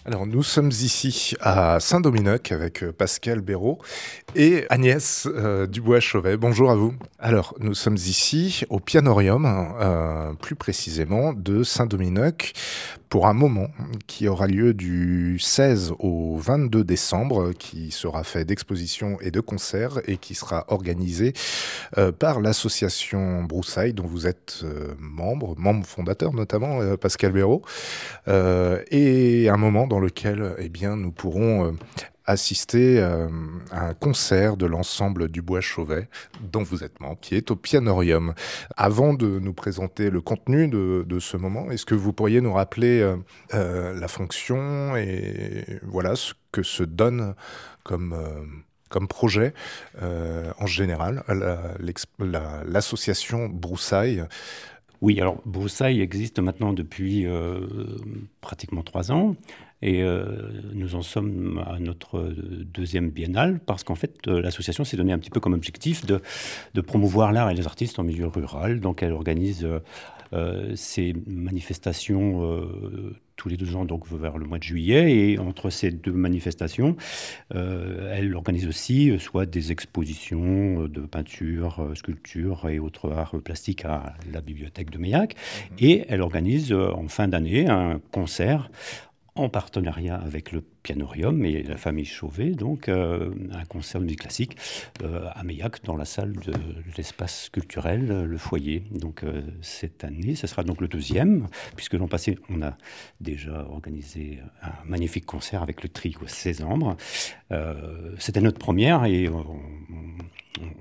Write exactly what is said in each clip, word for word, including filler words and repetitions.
Alors, nous sommes ici à Saint-Dominoque avec euh, Pascal Béraud et Agnès euh, Dubois-Chauvet. Bonjour à vous. Alors, nous sommes ici au Pianorium, euh, plus précisément de Saint-Dominoque, pour un moment qui aura lieu du seize au vingt-deux décembre, qui sera fait d'expositions et de concerts et qui sera organisé euh, par l'association Broussailles, dont vous êtes euh, membre, membre fondateur notamment, euh, Pascal Béraud. Euh, et un moment dans lequel eh bien, nous pourrons euh, assister euh, à un concert de l'ensemble du Bois Chauvet, dont vous êtes membre, qui est au Pianorium. Avant de nous présenter le contenu de, de ce moment, est-ce que vous pourriez nous rappeler euh, euh, la fonction et voilà ce que se donne comme... Euh, comme projet euh, en général, la- l'ex- la- l'association Broussailles. Oui, alors Broussailles existe maintenant depuis euh, pratiquement trois ans et euh, nous en sommes à notre deuxième biennale parce qu'en fait euh, l'association s'est donné un petit peu comme objectif de, de promouvoir l'art et les artistes en milieu rural. Donc elle organise euh, euh, ces manifestations euh, tous les deux ans, donc vers le mois de juillet. Et entre ces deux manifestations, euh, elle organise aussi euh, soit des expositions euh, de peinture, euh, sculpture et autres arts plastiques à la bibliothèque de Meillac. Mmh. Et elle organise euh, en fin d'année un concert en partenariat avec le Pianorium et la famille Chauvet, donc euh, un concert de musique classique euh, à Meillac dans la salle de l'espace culturel, euh, le foyer. Donc euh, cette année, ce sera donc le deuxième, puisque l'an passé, on a déjà organisé un magnifique concert avec le trio Césambre. Euh, c'était notre première et on, on, on,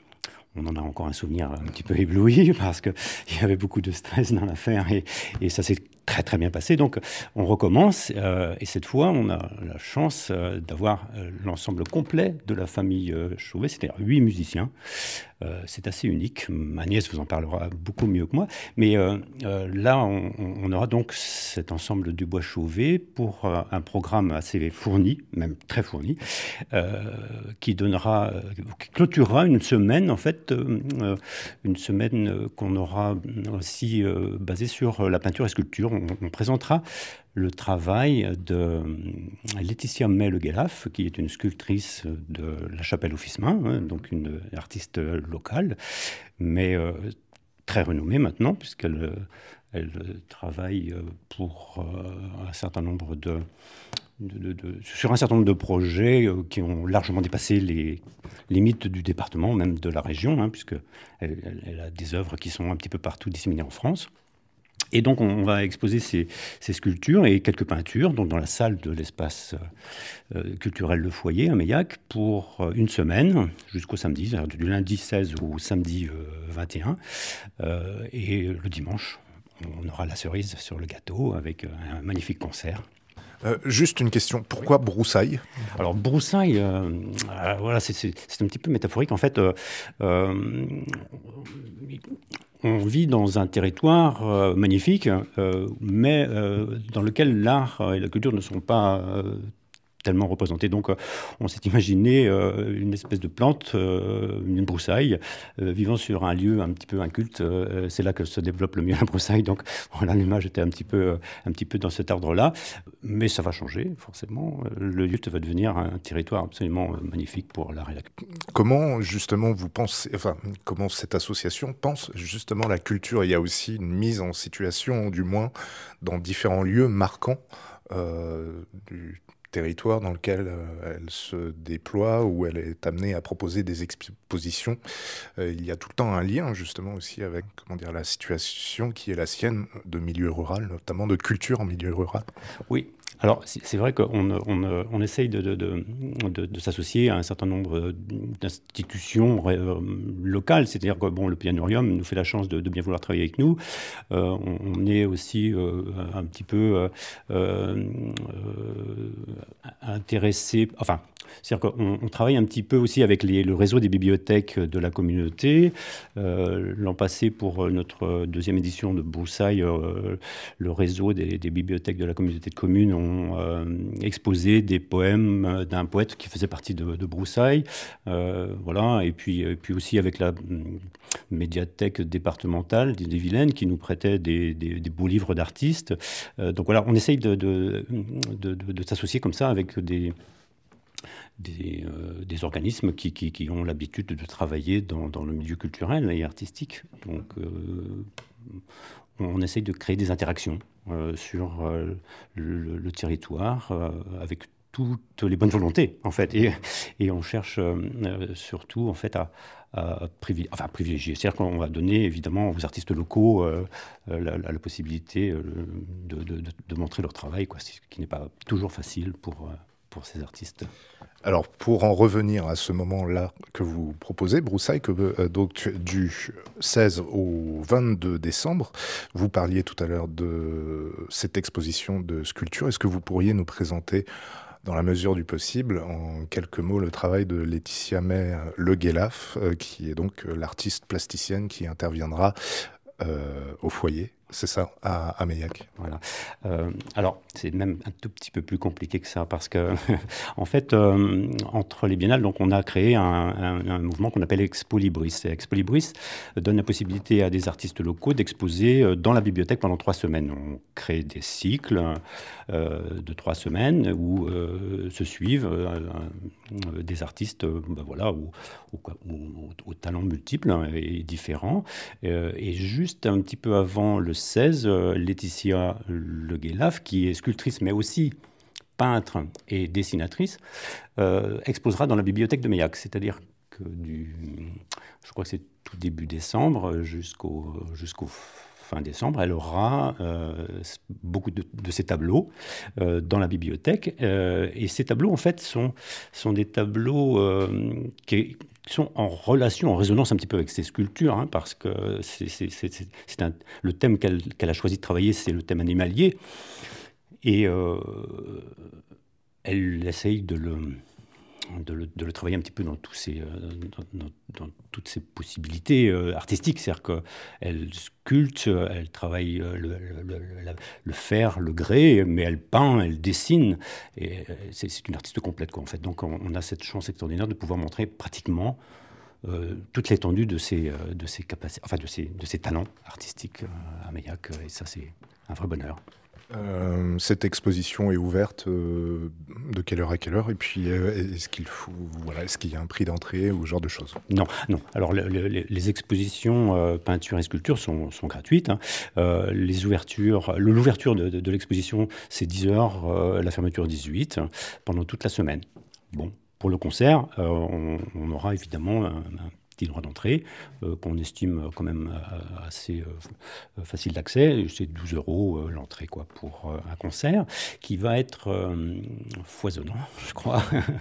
on en a encore un souvenir un petit peu ébloui parce qu'il y avait beaucoup de stress dans l'affaire et, et ça s'est très très bien passé. Donc on recommence euh, et cette fois on a la chance euh, d'avoir euh, l'ensemble complet de la famille euh, Chauvet, c'est-à-dire huit musiciens. Euh, c'est assez unique. Agnès vous en parlera beaucoup mieux que moi. Mais euh, euh, là, on, on aura donc cet ensemble du Bois Chauvet pour euh, un programme assez fourni, même très fourni, euh, qui donnera, euh, qui clôturera une semaine, en fait, euh, une semaine qu'on aura aussi euh, basée sur la peinture et sculpture. On, on présentera le travail de Laetitia May-Le-Guelaf, qui est une sculptrice de la Chapelle-Office-Main, hein, donc une artiste locale, mais euh, très renommée maintenant, puisqu'elle elle travaille pour euh, un certain nombre de, de, de, de, sur un certain nombre de projets euh, qui ont largement dépassé les limites du département, même de la région, hein, puisqu'elle elle, elle a des œuvres qui sont un petit peu partout disséminées en France. Et donc, on va exposer ces, ces sculptures et quelques peintures donc dans la salle de l'espace euh, culturel Le Foyer à Meillac pour euh, une semaine, jusqu'au samedi, du lundi seize au samedi euh, vingt et un. Euh, et le dimanche, on aura la cerise sur le gâteau avec un magnifique concert. Euh, juste une question, pourquoi Broussailles ? Alors Broussailles, euh, euh, voilà, c'est, c'est, c'est un petit peu métaphorique. En fait, euh, euh, on vit dans un territoire euh, magnifique, euh, mais euh, dans lequel l'art et la culture ne sont pas euh, tellement représentés. Donc, euh, on s'est imaginé euh, une espèce de plante, euh, une broussaille, euh, vivant sur un lieu un petit peu inculte. Euh, c'est là que se développe le mieux la broussaille. Donc, voilà, l'image était un petit peu, un petit peu dans cet ordre-là. Mais ça va changer, forcément. Le lieu va devenir un territoire absolument magnifique pour l'art et la culture. Comment, justement, vous pensez, enfin, comment cette association pense justement la culture ? Il y a aussi une mise en situation, du moins, dans différents lieux marquants euh, du territoire dans lequel euh, elle se déploie, où elle est amenée à proposer des expositions. Euh, il y a tout le temps un lien, justement, aussi avec, comment dire, la situation qui est la sienne de milieu rural, notamment de culture en milieu rural. Oui. Alors, c'est vrai qu'on on, on essaye de, de, de, de, de s'associer à un certain nombre d'institutions euh, locales. C'est-à-dire que bon, le Pianorium nous fait la chance de, de bien vouloir travailler avec nous. Euh, on, on est aussi euh, un petit peu euh, euh, intéressé... Enfin, C'est-à-dire qu'on on travaille un petit peu aussi avec les, le réseau des bibliothèques de la communauté. Euh, l'an passé, pour notre deuxième édition de Broussailles, euh, le réseau des, des bibliothèques de la communauté de communes ont euh, exposé des poèmes d'un poète qui faisait partie de, de Broussailles. Euh, voilà. Et puis, et puis aussi avec la médiathèque départementale des Vilaines qui nous prêtait des, des, des beaux livres d'artistes. Euh, donc voilà, on essaye de, de, de, de, de s'associer comme ça avec des... Des, euh, des organismes qui, qui, qui ont l'habitude de travailler dans, dans le milieu culturel et artistique. Donc, euh, on essaye de créer des interactions euh, sur euh, le, le territoire euh, avec toutes les bonnes volontés, en fait. Et, et on cherche euh, surtout, en fait, à, à privilégier, enfin, privilégier. C'est-à-dire qu'on va donner, évidemment, aux artistes locaux euh, la, la, la possibilité euh, de, de, de, de montrer leur travail, quoi, ce qui n'est pas toujours facile pour... Euh, pour ces artistes. Alors, pour en revenir à ce moment-là que vous proposez, Broussailles, que, euh, donc du seize au vingt-deux décembre, vous parliez tout à l'heure de cette exposition de sculpture. Est-ce que vous pourriez nous présenter, dans la mesure du possible, en quelques mots, le travail de Laetitia May Le Guelaf, euh, qui est donc l'artiste plasticienne qui interviendra euh, au foyer? C'est ça, à, à Meillac. Voilà. Euh, alors, c'est même un tout petit peu plus compliqué que ça, parce que, en fait, euh, entre les biennales, donc, on a créé un, un, un mouvement qu'on appelle Expo Libris. Et Expo Libris donne la possibilité à des artistes locaux d'exposer dans la bibliothèque pendant trois semaines. On crée des cycles euh, de trois semaines où euh, se suivent euh, des artistes euh, ben voilà, aux, aux, aux, aux talents multiples et différents. Euh, et juste un petit peu avant le seize, euh, Laetitia Le Guelaf, qui est sculptrice mais aussi peintre et dessinatrice, euh, exposera dans la bibliothèque de Meillac. C'est-à-dire que du, je crois que c'est tout début décembre jusqu'au jusqu'au fin décembre, elle aura euh, beaucoup de, de ces tableaux euh, dans la bibliothèque. Euh, et ces tableaux, en fait, sont, sont des tableaux euh, qui sont en relation, en résonance un petit peu avec ces sculptures, hein, parce que c'est, c'est, c'est, c'est un, le thème qu'elle, qu'elle a choisi de travailler, c'est le thème animalier. Et euh, elle essaye de le... De le, de le travailler un petit peu dans, tous ces, dans, dans, dans toutes ces possibilités euh, artistiques. C'est-à-dire qu'elle sculpte, elle travaille le, le, le, le fer, le grès, mais elle peint, elle dessine. Et c'est, c'est une artiste complète, quoi, en fait. Donc on, on a cette chance extraordinaire de pouvoir montrer pratiquement euh, toute l'étendue de ses, de ses capacités, enfin de ses, de ses talents artistiques euh, à Meillac. Et ça, c'est un vrai bonheur. Euh, cette exposition est ouverte euh, de quelle heure à quelle heure? Et puis, euh, est-ce qu'il faut, voilà, est-ce qu'il y a un prix d'entrée ou ce genre de choses? Non, non. Alors, le, le, les expositions euh, peinture et sculpture sont, sont gratuites. Hein. Euh, les ouvertures, l'ouverture de, de, de l'exposition, c'est dix heures, euh, la fermeture dix-huit, hein, pendant toute la semaine. Bon, pour le concert, euh, on, on aura évidemment un, un petit droit d'entrée euh, qu'on estime quand même euh, assez euh, facile d'accès. C'est douze euros euh, l'entrée, quoi, pour euh, un concert qui va être euh, foisonnant, je crois,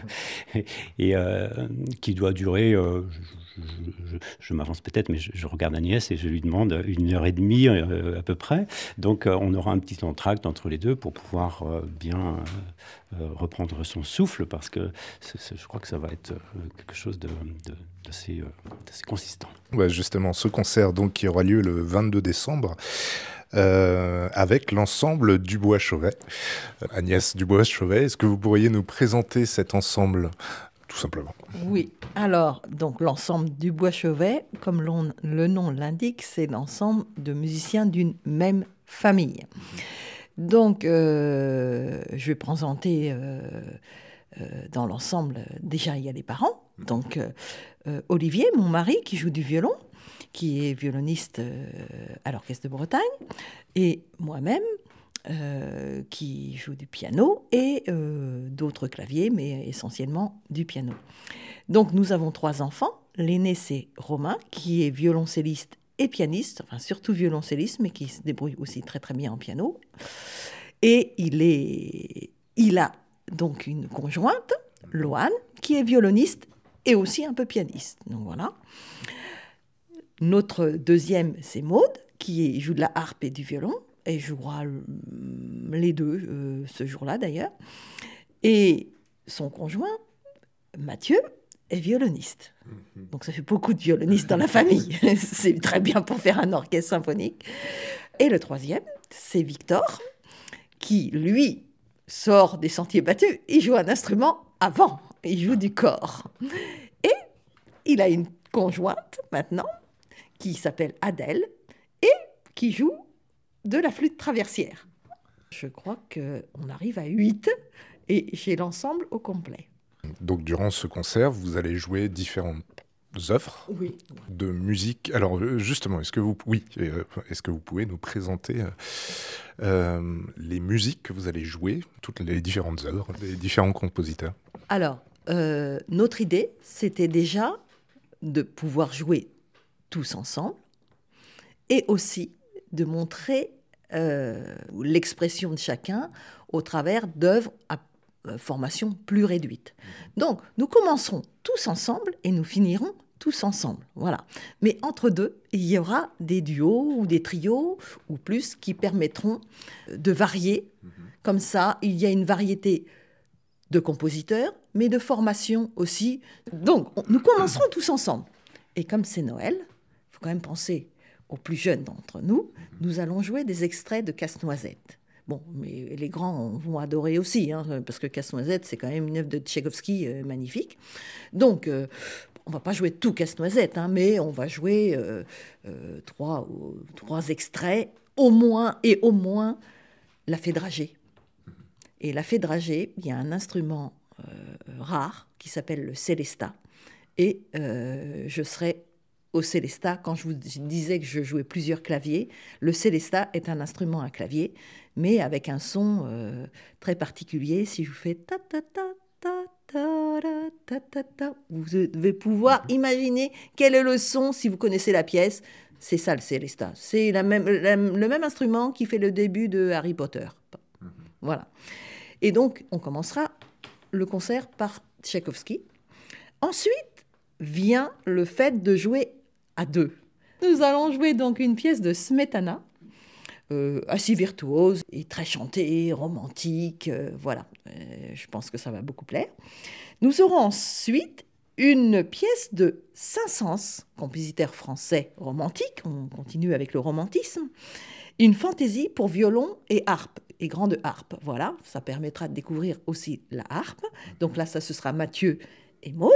et euh, qui doit durer, euh, je, je, je, je m'avance peut-être, mais je, je regarde Agnès et je lui demande une heure et demie euh, à peu près. Donc euh, on aura un petit entracte entre les deux pour pouvoir euh, bien euh, reprendre son souffle, parce que c'est, c'est, je crois que ça va être quelque chose de, de, d'assez, euh, d'assez consistant. Ouais, justement, ce concert donc, qui aura lieu le vingt-deux décembre, euh, avec l'ensemble Dubois-Chauvet. Euh, Agnès Dubois-Chauvet, est-ce que vous pourriez nous présenter cet ensemble, tout simplement? Oui, alors, donc l'ensemble Dubois-Chauvet, comme l'on, le nom l'indique, c'est l'ensemble de musiciens d'une même famille. Donc, euh, je vais présenter euh, euh, dans l'ensemble, déjà il y a les parents, donc euh, Olivier, mon mari, qui joue du violon, qui est violoniste euh, à l'Orchestre de Bretagne, et moi-même, euh, qui joue du piano, et euh, d'autres claviers, mais essentiellement du piano. Donc nous avons trois enfants. L'aîné, c'est Romain, qui est violoncelliste et pianiste, enfin surtout violoncelliste, mais qui se débrouille aussi très très bien en piano. Et il, est, il a donc une conjointe, Loane, qui est violoniste et aussi un peu pianiste. Donc voilà. Notre deuxième, c'est Maude, qui joue de la harpe et du violon, et jouera les deux euh, ce jour-là d'ailleurs. Et son conjoint, Mathieu est violoniste. Donc ça fait beaucoup de violonistes dans la famille. C'est très bien pour faire un orchestre symphonique. Et le troisième, c'est Victor, qui, lui, sort des sentiers battus. Il joue un instrument avant. Il joue du cor. Et il a une conjointe, maintenant, qui s'appelle Adèle, et qui joue de la flûte traversière. Je crois qu'on arrive à huit, et j'ai l'ensemble au complet. Donc, durant ce concert, vous allez jouer différentes œuvres oui. de musique. Alors, justement, est-ce que vous, oui, est-ce que vous pouvez nous présenter euh, les musiques que vous allez jouer, toutes les différentes œuvres, des différents compositeurs? Alors, euh, notre idée, c'était déjà de pouvoir jouer tous ensemble et aussi de montrer euh, l'expression de chacun au travers d'œuvres à formation plus réduite. Donc, nous commencerons tous ensemble et nous finirons tous ensemble. Voilà. Mais entre deux, il y aura des duos ou des trios ou plus qui permettront de varier. Mmh. Comme ça, il y a une variété de compositeurs, mais de formation aussi. Donc, on, nous commencerons tous ensemble. Et comme c'est Noël, il faut quand même penser aux plus jeunes d'entre nous, nous allons jouer des extraits de Casse-Noisette. Bon, mais les grands vont adorer aussi, hein, parce que Casse-Noisette, c'est quand même une œuvre de Tchaïkovski euh, magnifique. Donc, euh, on ne va pas jouer tout Casse-Noisette, hein, mais on va jouer euh, euh, trois, euh, trois extraits, au moins, et au moins, la fée dragée. Et la fée dragée, il y a un instrument euh, rare qui s'appelle le célesta. Et euh, je serai au célesta, quand je vous disais que je jouais plusieurs claviers, le célesta est un instrument à clavier, mais avec un son euh, très particulier. Si je vous fais ta ta ta ta ta ta ta ta, vous devez pouvoir imaginer quel est le son si vous connaissez la pièce. C'est ça le célesta. C'est la même, la, le même instrument qui fait le début de Harry Potter. Voilà. Et donc, on commencera le concert par Tchaïkovski. Ensuite vient le fait de jouer à deux. Nous allons jouer donc une pièce de Smetana, euh, assez virtuose et très chantée, romantique, euh, voilà. Euh, je pense que ça va beaucoup plaire. Nous aurons ensuite une pièce de Saint-Saëns, compositeur français romantique, on continue avec le romantisme, une fantaisie pour violon et harpe, et grande harpe, voilà, ça permettra de découvrir aussi la harpe. Donc là, ça, ce sera Mathieu et Maude.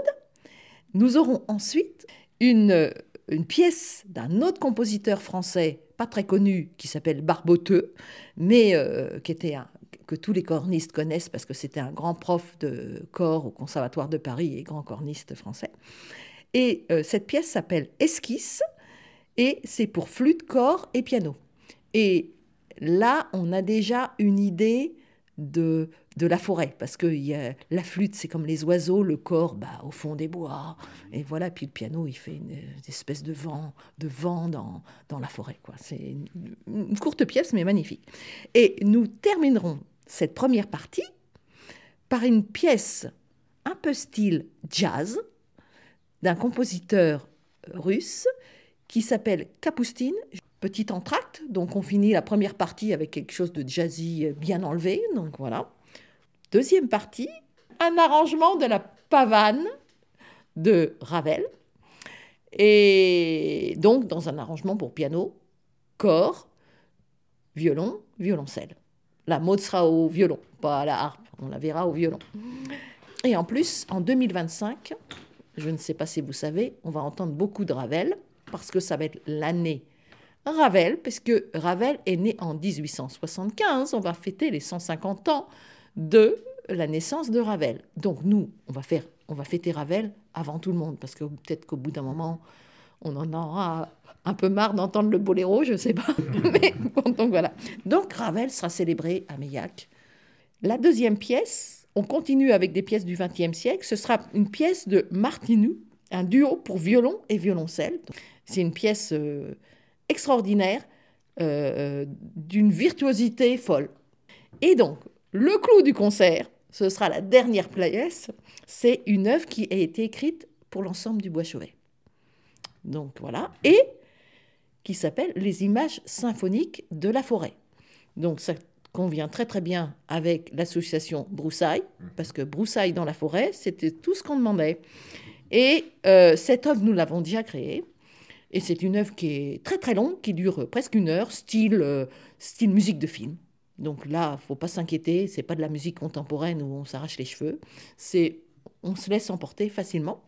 Nous aurons ensuite une, une pièce d'un autre compositeur français, pas très connu, qui s'appelle Barboteux, mais euh, qui était un, que tous les cornistes connaissent parce que c'était un grand prof de cor au Conservatoire de Paris et grand corniste français. Et euh, cette pièce s'appelle Esquisse et c'est pour flûte, cor et piano. Et là, on a déjà une idée de, de la forêt, parce que y a, la flûte, c'est comme les oiseaux, le cor, bah, au fond des bois, et voilà, puis le piano, il fait une, une espèce de vent, de vent dans, dans la forêt, quoi. C'est une, une courte pièce, mais magnifique. Et nous terminerons cette première partie par une pièce un peu style jazz, d'un compositeur russe, qui s'appelle Kapoustine, petit entracte, donc on finit la première partie avec quelque chose de jazzy bien enlevé, donc voilà. Deuxième partie, un arrangement de la pavane de Ravel, et donc dans un arrangement pour piano, cor, violon, violoncelle. La mode sera au violon, pas à la harpe, on la verra au violon. Et en plus, en deux mille vingt-cinq, je ne sais pas si vous savez, on va entendre beaucoup de Ravel, parce que ça va être l'année Ravel, parce que Ravel est né en dix-huit cent soixante-quinze, on va fêter les cent cinquante ans de la naissance de Ravel. Donc nous, on va, faire, on va fêter Ravel avant tout le monde, parce que peut-être qu'au bout d'un moment, on en aura un peu marre d'entendre le boléro, je ne sais pas. Mais bon, donc voilà. Donc Ravel sera célébré à Meillac. La deuxième pièce, on continue avec des pièces du vingtième siècle, ce sera une pièce de Martinou, un duo pour violon et violoncelle. C'est une pièce euh, extraordinaire, euh, d'une virtuosité folle. Et donc, le clou du concert, ce sera la dernière pièce, c'est une œuvre qui a été écrite pour l'ensemble du Bois-Chauvet. Donc voilà, et qui s'appelle « Les images symphoniques de la forêt ». Donc ça convient très très bien avec l'association Broussailles, parce que Broussailles dans la forêt, c'était tout ce qu'on demandait. Et euh, cette œuvre, nous l'avons déjà créée. Et c'est une œuvre qui est très très longue, qui dure presque une heure, style, euh, style musique de film. Donc là, il ne faut pas s'inquiéter, ce n'est pas de la musique contemporaine où on s'arrache les cheveux. C'est, on se laisse emporter facilement.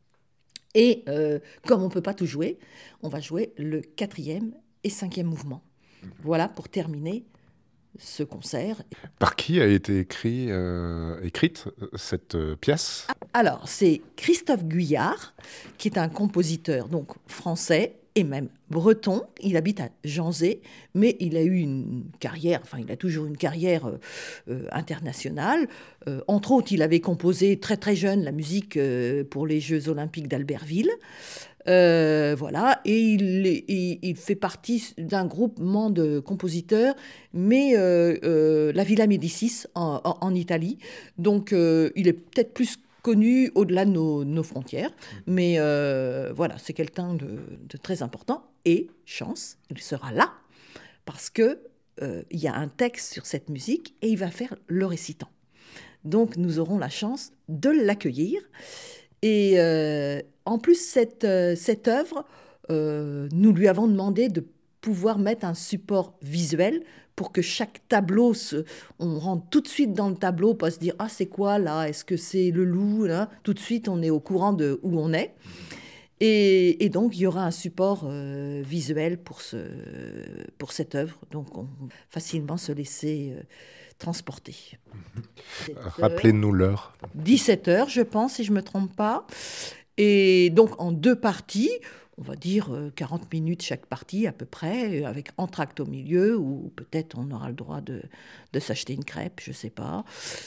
Et euh, comme on ne peut pas tout jouer, on va jouer le quatrième et cinquième mouvement. Voilà pour terminer ce concert. Par qui a été écrit, euh, écrite cette euh, pièce ? Alors, c'est Christophe Guyard, qui est un compositeur donc français et même breton. Il habite à Janzé, mais il a eu une carrière, enfin, il a toujours une carrière euh, euh, internationale. Euh, entre autres, il avait composé très très jeune la musique euh, pour les Jeux Olympiques d'Albertville. Euh, voilà, et il, il, il fait partie d'un groupement de compositeurs, mais euh, euh, la Villa Médicis en, en, en Italie. Donc, euh, il est peut-être plus connu au-delà de nos, nos frontières, mais euh, voilà, c'est quelqu'un de, de très important. Et, chance, il sera là, parce qu'il euh, y a un texte sur cette musique, et il va faire le récitant. Donc, nous aurons la chance de l'accueillir. Et euh, en plus, cette, euh, cette œuvre, euh, nous lui avons demandé de pouvoir mettre un support visuel pour que chaque tableau, se, on rentre tout de suite dans le tableau, pas se dire « Ah, c'est quoi là ? Est-ce que c'est le loup ?» là ? Tout de suite, on est au courant de où on est. Et, et donc, il y aura un support euh, visuel pour, ce, pour cette œuvre. Donc, on peut facilement se laisser euh, transporter. Rappelez-nous l'heure. dix-sept heures, je pense, si je ne me trompe pas. Et donc, en deux parties, on va dire quarante minutes chaque partie à peu près, avec entracte au milieu, ou peut-être on aura le droit de, de s'acheter une crêpe, je ne sais pas.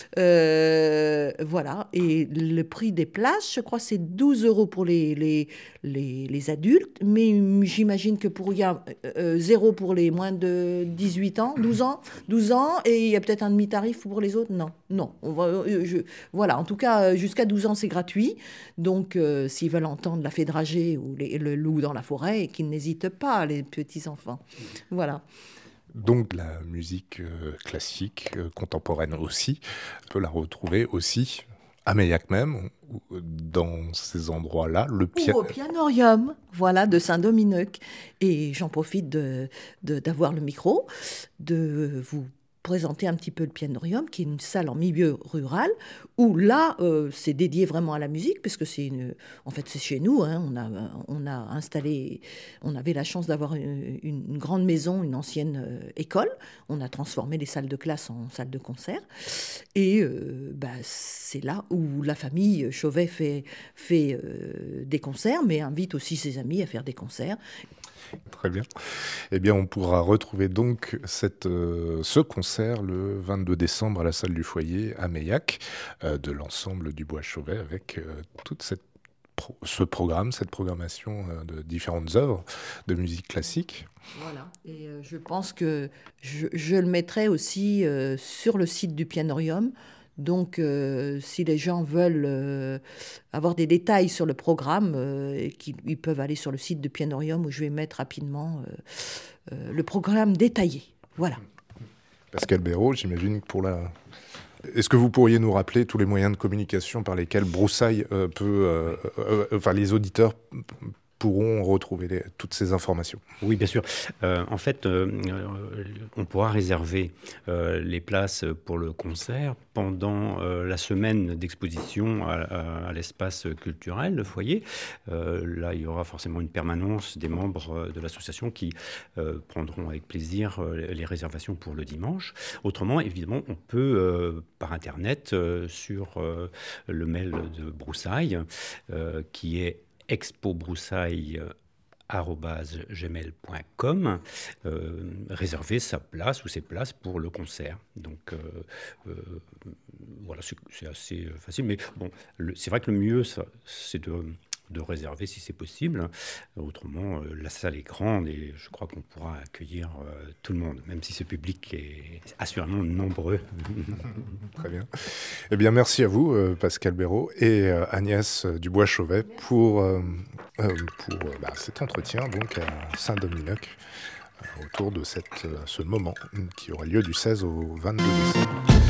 Euh, voilà, et le prix des places, je crois, c'est douze euros pour les, les, les, les adultes, mais j'imagine que pour il y a euh, zéro pour les moins de dix-huit ans, douze ans, douze ans, et il y a peut-être un demi-tarif pour les autres. Non, non. On va, je, voilà, en tout cas, jusqu'à douze ans, c'est gratuit. Donc, euh, s'ils veulent entendre la fée dragée ou les, le loup dans la forêt, et qu'ils n'hésitent pas, les petits-enfants. Voilà. Donc la musique euh, classique, euh, contemporaine aussi, on peut la retrouver aussi à Meillac même, ou dans ces endroits-là. Le pia- Ou au Pianorium, voilà, de Saint-Dominique. Et j'en profite de, de, d'avoir le micro, de vous présenter un petit peu le Pianorium, qui est une salle en milieu rural, où là, euh, c'est dédié vraiment à la musique, parce que c'est une... En fait, c'est chez nous, hein, on a, on a installé... On avait la chance d'avoir une, une grande maison, une ancienne euh, école. On a transformé les salles de classe en salles de concert. Et euh, bah, c'est là où la famille Chauvet fait, fait euh, des concerts, mais invite aussi ses amis à faire des concerts. Très bien. Eh bien, on pourra retrouver donc cette, euh, ce concert le vingt-deux décembre à la salle du Foyer à Meillac, euh, de l'ensemble du Bois Chauvet, avec euh, toute cette pro- ce programme, cette programmation euh, de différentes œuvres de musique classique. Voilà. Et euh, je pense que je, je le mettrai aussi euh, sur le site du Pianorium. Donc, euh, si les gens veulent euh, avoir des détails sur le programme, euh, ils, ils peuvent aller sur le site de Pianorium où je vais mettre rapidement euh, euh, le programme détaillé. Voilà. Pascal Béraud, j'imagine que pour la... Est-ce que vous pourriez nous rappeler tous les moyens de communication par lesquels Broussailles euh, peut... Euh, euh, enfin, les auditeurs pourront retrouver les, toutes ces informations. Oui, bien sûr. Euh, en fait, euh, on pourra réserver euh, les places pour le concert pendant euh, la semaine d'exposition à, à, à l'espace culturel, le foyer. Euh, là, il y aura forcément une permanence des membres de l'association qui euh, prendront avec plaisir euh, les réservations pour le dimanche. Autrement, évidemment, on peut, euh, par Internet, euh, sur euh, le mail de Broussailles, euh, qui est expobroussailles arobase gmail point com, euh, réserver sa place ou ses places pour le concert. Donc euh, euh, voilà, c'est, c'est assez facile. Mais bon, le, c'est vrai que le mieux, ça, c'est de, de réserver si c'est possible. Autrement, euh, la salle est grande et je crois qu'on pourra accueillir euh, tout le monde, même si ce public est assurément nombreux. Très bien. Eh bien, merci à vous, euh, Pascal Béraud et euh, Agnès Dubois-Chauvet pour, euh, euh, pour euh, bah, cet entretien donc, à Saint-Dominique autour de cette, ce moment qui aura lieu du seize au vingt-deux décembre.